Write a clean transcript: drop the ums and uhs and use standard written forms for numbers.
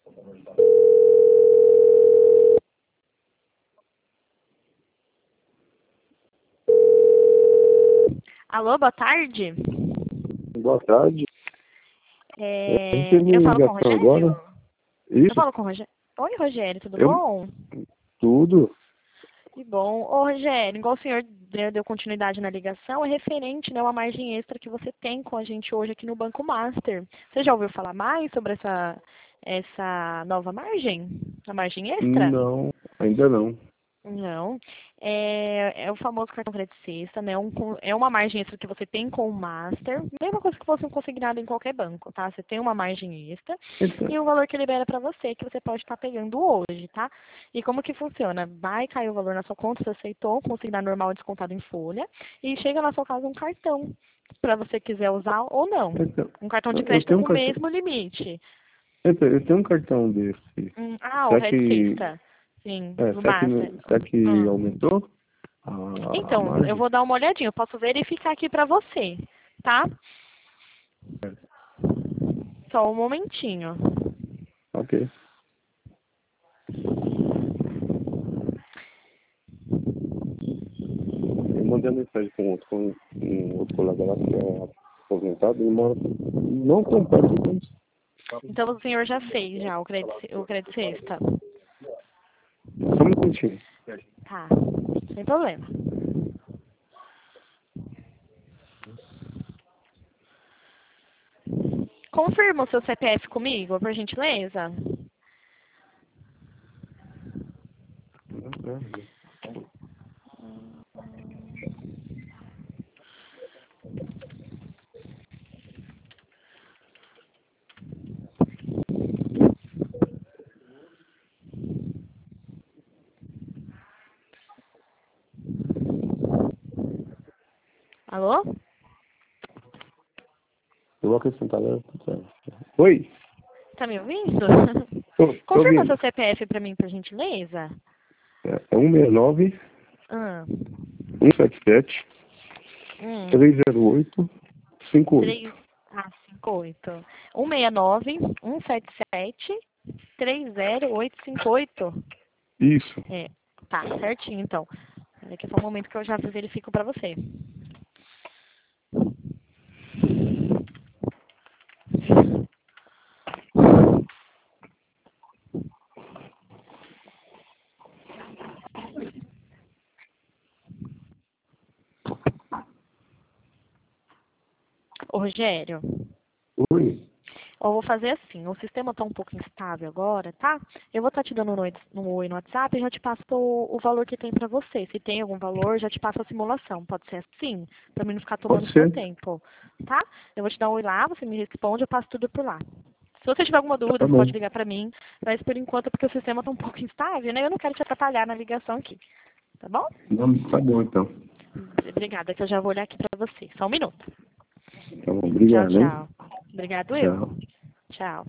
Alô, boa tarde. Boa tarde. Eu falo com o Rogério? Agora? Isso, Eu falo com o Rogério. Oi, Rogério, tudo Eu? bom? tudo. Que bom. Ô, Rogério, igual o senhor deu continuidade na ligação, é referente, né, uma margem extra que você tem com a gente hoje aqui no Banco Master. Você já ouviu falar mais sobre essa nova margem? A margem extra? Não, ainda não. Não. É o famoso cartão crédito sexta, né? É uma margem extra que você tem com o Master. Mesma coisa que fosse um consignado em qualquer banco, tá? Você tem uma margem extra Então, e o valor que libera para você, que você pode estar pegando hoje, tá? E como que funciona? Vai cair o valor na sua conta, você aceitou, consignado normal descontado em folha, e chega na sua casa um cartão para você quiser usar ou não. então, Um cartão de eu crédito tenho um com o cartão. mesmo limite. Eu tenho um cartão desse. O Será Red que, Sexta. Sim, do será que, Master. será que aumentou a Então, eu margem? vou dar uma olhadinha. Eu posso verificar aqui para você, tá? Só um momentinho. Ok. Eu mandei uma mensagem com um outro colega lá que é aposentado e mora não tão perto de onde. Então, o senhor já fez já o crédito sexta. Só um minutinho. Tá, sem problema. Confirma o seu CPF comigo, por gentileza? Alô? Eu vou acrescentar. Oi, Tá me ouvindo? tô Confirma o ouvindo. seu CPF para mim, por gentileza? É 169 Ah, 177 hum, 308 58. 3, 58. 169 177 30858. Isso. É, tá, certinho então. Daqui a só um momento que eu já verifico para você. Ô, Rogério, Oi. eu vou fazer assim, o sistema está um pouco instável agora, tá? Eu vou estar te dando no oi no WhatsApp e já te passo o valor que tem para você. Se tem algum valor, já te passo a simulação. Pode ser assim, para mim não ficar tomando Pode seu ser. tempo, tá? Eu vou te dar um oi lá, você me responde, eu passo tudo por lá. Se você tiver alguma dúvida, Tá você pode bom. ligar para mim, mas por enquanto, porque o sistema está um pouco instável, né? Eu não quero te atrapalhar na ligação aqui, tá bom? Não, tá bom então. Obrigada, que eu já vou olhar aqui para você. Só um minuto. Tá bom. Tchau, Obrigado, hein? tchau. Obrigado eu. Tchau. Tchau.